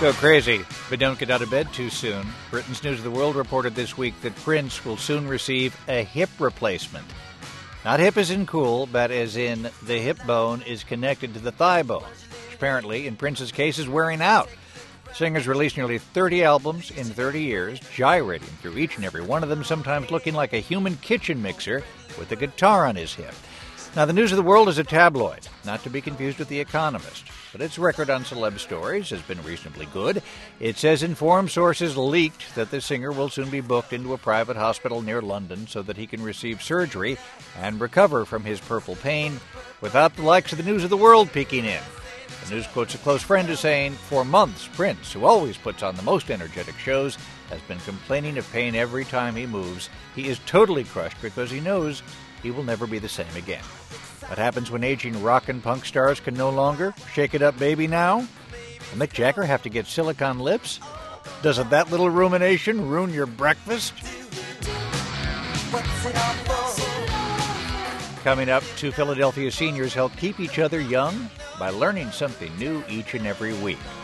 Go crazy, but don't get out of bed too soon. Britain's News of the World reported this week that Prince will soon receive a hip replacement. Not hip as in cool, but as in the hip bone is connected to the thigh bone, which apparently, in Prince's case, is wearing out. The singer's released nearly 30 albums in 30 years, gyrating through each and every one of them, sometimes looking like a human kitchen mixer with a guitar on his hip. Now, the News of the World is a tabloid, not to be confused with The Economist, but its record on celeb stories has been reasonably good. It says informed sources leaked that the singer will soon be booked into a private hospital near London so that he can receive surgery and recover from his purple pain without the likes of the News of the World peeking in. The News quotes a close friend as saying, "For months, Prince, who always puts on the most energetic shows, has been complaining of pain every time he moves. He is totally crushed because he knows he will never be the same again." What happens when aging rock and punk stars can no longer shake it up baby now? Will Mick Jagger have to get silicone lips? Doesn't that little rumination ruin your breakfast? Coming up, 2 Philadelphia seniors help keep each other young by learning something new each and every week.